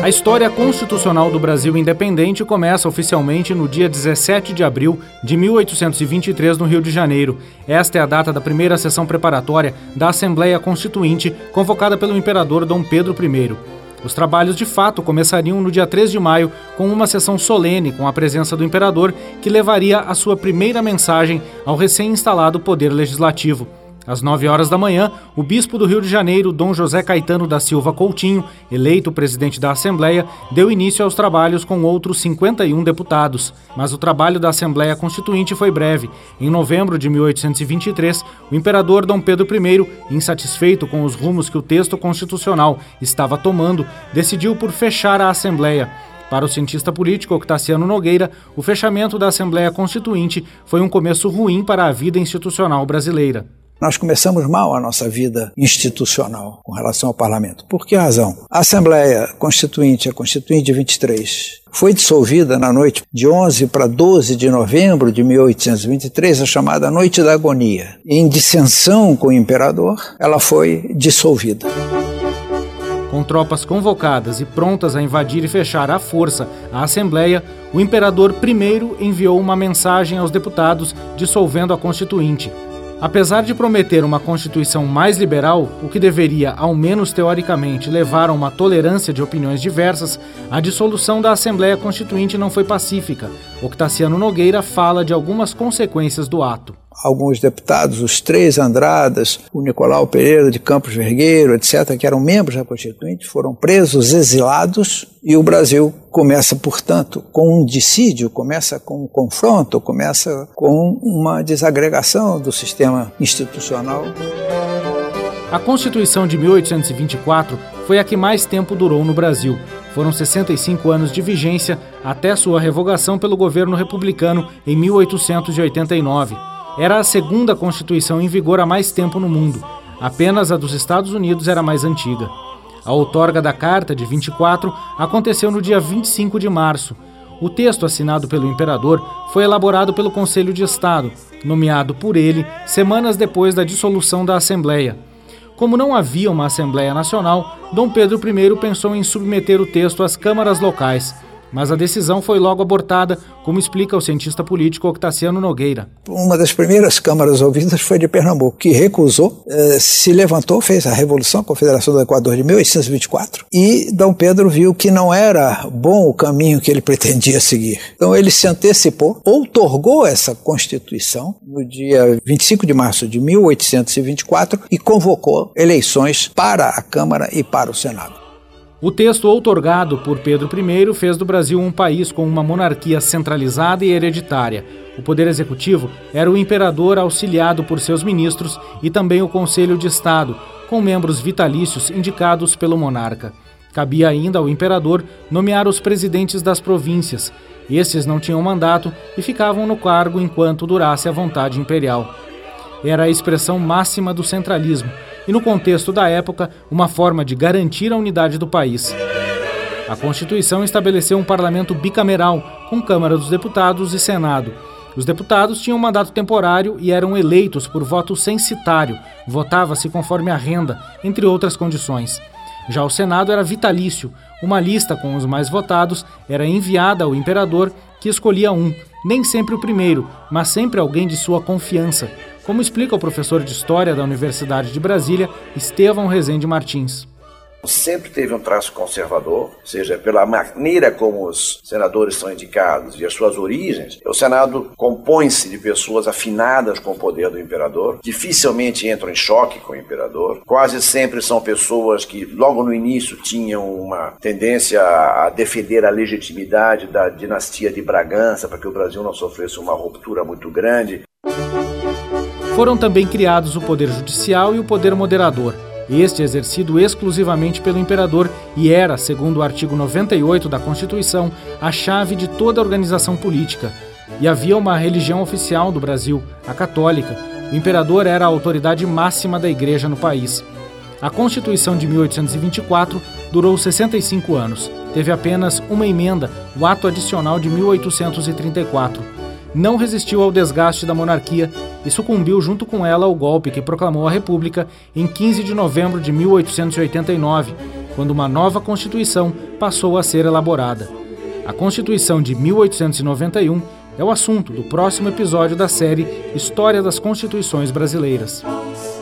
A história constitucional do Brasil independente começa oficialmente no dia 17 de abril de 1823, no Rio de Janeiro. Esta é a data da primeira sessão preparatória da Assembleia Constituinte, convocada pelo imperador Dom Pedro I. Os trabalhos de fato começariam no dia 3 de maio, com uma sessão solene com a presença do imperador, que levaria a sua primeira mensagem ao recém-instalado Poder Legislativo. Às 9 horas da manhã, o bispo do Rio de Janeiro, Dom José Caetano da Silva Coutinho, eleito presidente da Assembleia, deu início aos trabalhos com outros 51 deputados. Mas o trabalho da Assembleia Constituinte foi breve. Em novembro de 1823, o imperador Dom Pedro I, insatisfeito com os rumos que o texto constitucional estava tomando, decidiu por fechar a Assembleia. Para o cientista político Octaciano Nogueira, o fechamento da Assembleia Constituinte foi um começo ruim para a vida institucional brasileira. Nós começamos mal a nossa vida institucional com relação ao parlamento. Por que razão? A Assembleia Constituinte, a Constituinte de 23, foi dissolvida na noite de 11 para 12 de novembro de 1823, a chamada Noite da Agonia. Em dissensão com o imperador, ela foi dissolvida. Com tropas convocadas e prontas a invadir e fechar à força a Assembleia, o imperador primeiro enviou uma mensagem aos deputados dissolvendo a Constituinte. Apesar de prometer uma Constituição mais liberal, o que deveria, ao menos teoricamente, levar a uma tolerância de opiniões diversas, a dissolução da Assembleia Constituinte não foi pacífica. Octaciano Nogueira fala de algumas consequências do ato. Alguns deputados, os 3 Andradas, o Nicolau Pereira de Campos Vergueiro, etc., que eram membros da Constituinte, foram presos, exilados, e o Brasil começa, portanto, com um dissídio, começa com um confronto, começa com uma desagregação do sistema institucional. A Constituição de 1824 foi a que mais tempo durou no Brasil. Foram 65 anos de vigência até sua revogação pelo governo republicano em 1889. Era a segunda Constituição em vigor há mais tempo no mundo. Apenas a dos Estados Unidos era mais antiga. A outorga da Carta de 24 aconteceu no dia 25 de março. O texto assinado pelo imperador foi elaborado pelo Conselho de Estado, nomeado por ele semanas depois da dissolução da Assembleia. Como não havia uma Assembleia Nacional, Dom Pedro I pensou em submeter o texto às câmaras locais. Mas a decisão foi logo abortada, como explica o cientista político Octaciano Nogueira. Uma das primeiras câmaras ouvidas foi de Pernambuco, que recusou, se levantou, fez a Revolução, a Confederação do Equador de 1824, e Dom Pedro viu que não era bom o caminho que ele pretendia seguir. Então ele se antecipou, outorgou essa Constituição no dia 25 de março de 1824 e convocou eleições para a Câmara e para o Senado. O texto outorgado por Pedro I fez do Brasil um país com uma monarquia centralizada e hereditária. O poder executivo era o imperador auxiliado por seus ministros e também o Conselho de Estado, com membros vitalícios indicados pelo monarca. Cabia ainda ao imperador nomear os presidentes das províncias. Esses não tinham mandato e ficavam no cargo enquanto durasse a vontade imperial. Era a expressão máxima do centralismo e, no contexto da época, uma forma de garantir a unidade do país. A Constituição estabeleceu um parlamento bicameral, com Câmara dos Deputados e Senado. Os deputados tinham mandato temporário e eram eleitos por voto censitário, votava-se conforme a renda, entre outras condições. Já o Senado era vitalício, uma lista com os mais votados era enviada ao imperador, que escolhia um, nem sempre o primeiro, mas sempre alguém de sua confiança, como explica o professor de História da Universidade de Brasília, Estevão Rezende Martins. Sempre teve um traço conservador, seja pela maneira como os senadores são indicados e as suas origens. O Senado compõe-se de pessoas afinadas com o poder do imperador, dificilmente entram em choque com o imperador, quase sempre são pessoas que logo no início tinham uma tendência a defender a legitimidade da dinastia de Bragança para que o Brasil não sofresse uma ruptura muito grande. Foram também criados o Poder Judicial e o Poder Moderador. Este exercido exclusivamente pelo imperador e era, segundo o artigo 98 da Constituição, a chave de toda a organização política. E havia uma religião oficial do Brasil, a católica. O imperador era a autoridade máxima da Igreja no país. A Constituição de 1824 durou 65 anos. Teve apenas uma emenda, o Ato Adicional de 1834. Não resistiu ao desgaste da monarquia e sucumbiu junto com ela ao golpe que proclamou a República em 15 de novembro de 1889, quando uma nova Constituição passou a ser elaborada. A Constituição de 1891 é o assunto do próximo episódio da série História das Constituições Brasileiras.